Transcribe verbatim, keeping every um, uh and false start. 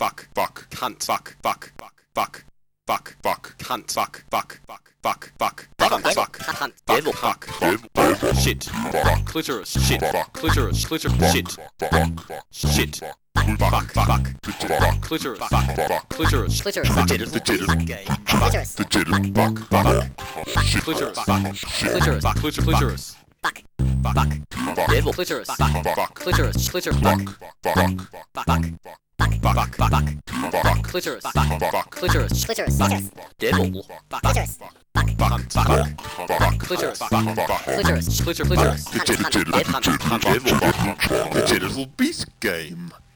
fuck, fuck, cunt, fuck, fuck, fuck, fuck, fuck, fuck, cunt, fuck, fuck, fuck, fuck, fuck, fuck, fuck, cunt, devil, fuck, fuck, shit, fuck, clitoris, shit, fuck, clitoris, clitoris, shit, fuck, shit, fuck, fuck, clitoris, fuck, fuck, clitoris, clitoris, The jitters. gay, Clitoris. the jitters, fuck, fuck, shit, clitoris, fuck, clitoris, fuck, clitoris, Fuck. fuck, devil, clitoris, fuck, fuck, clitoris, clitoris, fuck, fuck, fuck, fuck, fuck, fuck, fuck, clitoris, fuck, fuck, clitoris, Clitoris. fuck, Clitoris. devil, fuck, Clitoris. fuck, fuck, fuck, clitoris, fuck, fuck, Clitoris. clitoris, clitoris, The jitters. devil, The jitters. Beast game.